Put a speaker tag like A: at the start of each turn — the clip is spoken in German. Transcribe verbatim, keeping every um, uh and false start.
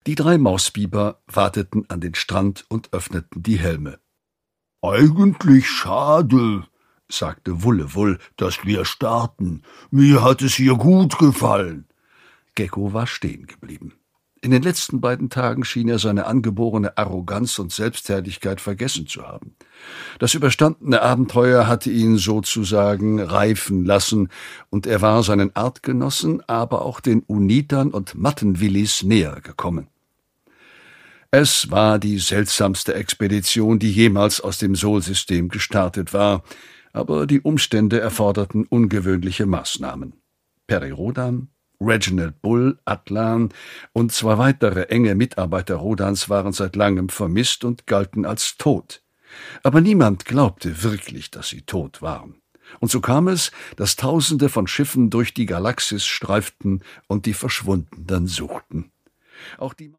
A: Die drei Mausbiber wateten an den Strand und öffneten die Helme. »Eigentlich schade«, sagte Wullewull, »dass wir starten. Mir hat es hier gut gefallen.« Gecko war stehen geblieben. In den letzten beiden Tagen schien er seine angeborene Arroganz und Selbstherrlichkeit vergessen zu haben. Das überstandene Abenteuer hatte ihn sozusagen reifen lassen, und er war seinen Artgenossen, aber auch den Unitern und Mattenwillis näher gekommen. Es war die seltsamste Expedition, die jemals aus dem Sol-System gestartet war, aber die Umstände erforderten ungewöhnliche Maßnahmen. Peri Rodan, Reginald Bull, Atlan und zwei weitere enge Mitarbeiter Rodans waren seit langem vermisst und galten als tot. Aber niemand glaubte wirklich, dass sie tot waren. Und so kam es, dass Tausende von Schiffen durch die Galaxis streiften und die Verschwundenen suchten. Auch die